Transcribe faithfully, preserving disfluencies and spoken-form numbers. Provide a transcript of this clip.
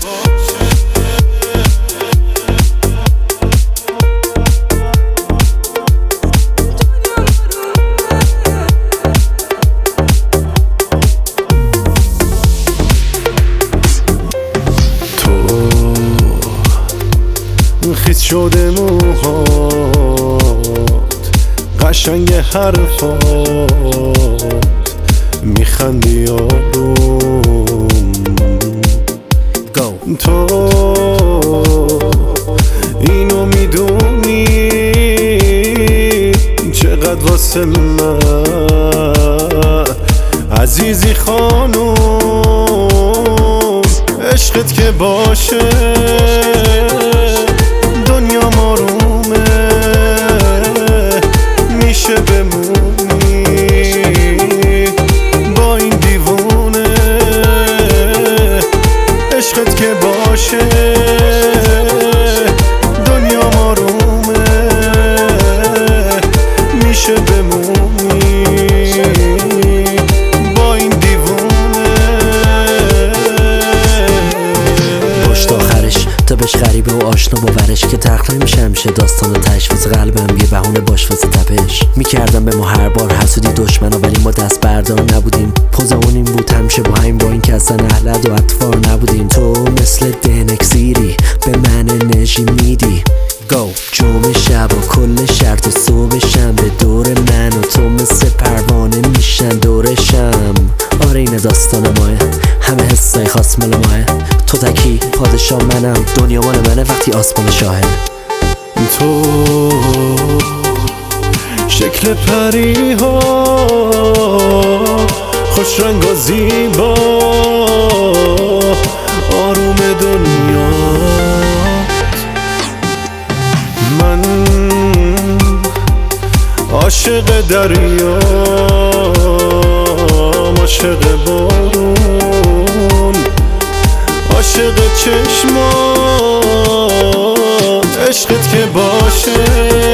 خیس شده موهات، قشنگ حرفات، میخندی آروم. تو اینو میدونی چقدر واسه من عزیزی خانوم. عشقت که باشه دنیا آرومه، میشه بمونی با این دیوونه. عشقت که باشه دنیا آرومه، میشه بمونی با این دیوونه. پشت آخرش تا بهش غریبه و آشنا باورش که تخت نمیشه همیشه داستان تشویز قلبم یه بهونه باش واسه تپش. میکردم به ما هر بار حسودی دشمنا ولی ما دست بردار نبودیم. پوزمون این بود همیشه با همین با این که اصلا اهلد و اطفار نبودیم. تو مثل دنکسیری به من انرژی میدی. گو جمعه شب و کل شرط و صبح شنبه دور من و تو مثل پروانه میشن دورشم. آره این داستان ماه، همه حسای خاص مال ماه. تو تکی پادشاه منم، دنیا مال منه وقتی آسمان شاهه. تو شکل پری ها خوش رنگ و زیبا، آروم دنیا. من عاشق دریا، عاشق بارون، عاشق چشمات. عشقت که باشه